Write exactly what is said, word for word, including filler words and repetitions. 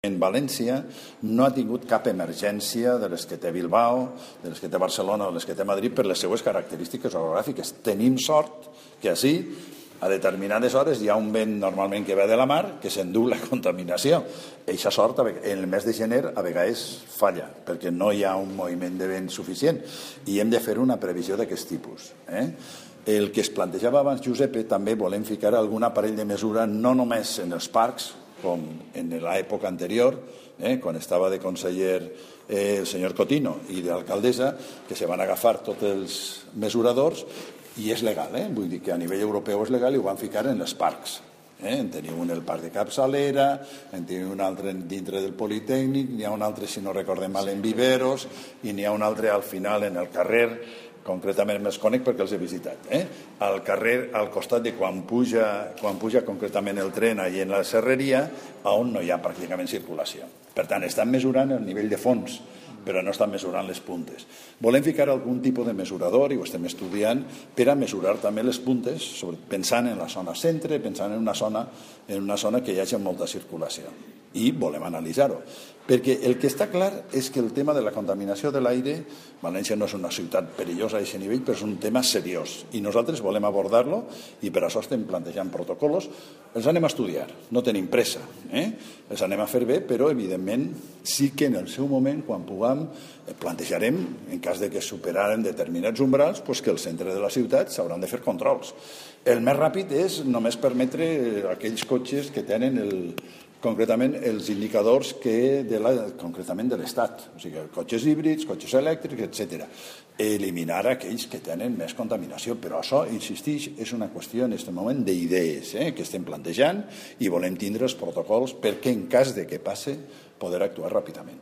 En València no ha tingut cap emergència de les que té Bilbao, de les que té Barcelona o de les que té Madrid per les seues característiques orogràfiques. Tenim sort que així, a determinades hores, hi ha un vent normalment que ve de la mar que s'endú la contaminació. Eixa sort en el mes de gener a vegades falla, perquè no hi ha un moviment de vent suficient i hem de fer una previsió d'aquest tipus. Eh? El que es plantejava abans, Giuseppe, també volem ficar algun aparell de mesura no només en els parcs, com en l'època anterior, eh, quan estava de conseller eh, el senyor Cotino i d'alcaldessa, que se van agafar tots els mesuradors, i és legal, eh? Vull dir que a nivell europeu és legal i ho van ficar en els parcs. Eh? En teniu un al parc de Capçalera, en teniu un altre dintre del Politècnic, n'hi ha un altre, si no recordem mal, en Viveros, i n'hi ha un altre al final en el carrer, concretament me'ls conec perquè els he visitat, eh? al carrer, al costat de quan puja, quan puja concretament el tren allà en la serreria, on no hi ha pràcticament circulació. Per tant, estan mesurant el nivell de fons, però no estan mesurant les puntes. Volem ficar algun tipus de mesurador, i ho estem estudiant, per a mesurar també les puntes, pensant en la zona centre, pensant en una zona, en una zona que hi hagi molta circulació. I volem analitzar-ho. Perquè el que està clar és que el tema de la contaminació de l'aire, València no és una ciutat perillosa a aquest nivell, però és un tema seriós. I nosaltres volem abordar-lo i per això estem plantejant protocols. Els anem a estudiar, no tenim pressa. Eh? Els anem a fer bé, però evidentment sí que en el seu moment, quan puguem, plantejarem, en cas de que superaren determinats umbrals, pues que al centre de la ciutat s'hauran de fer controls. El més ràpid és només permetre aquells cotxes que tenen el concretament els indicadors que de la, concretament de l'Estat, o sigui, cotxes híbrids, cotxes elèctrics, etcètera. Eliminar aquells que tenen més contaminació, però això, insistix, és una qüestió en aquest moment d'idees eh, que estem plantejant i volem tindre els protocols perquè en cas de que passe poder actuar ràpidament.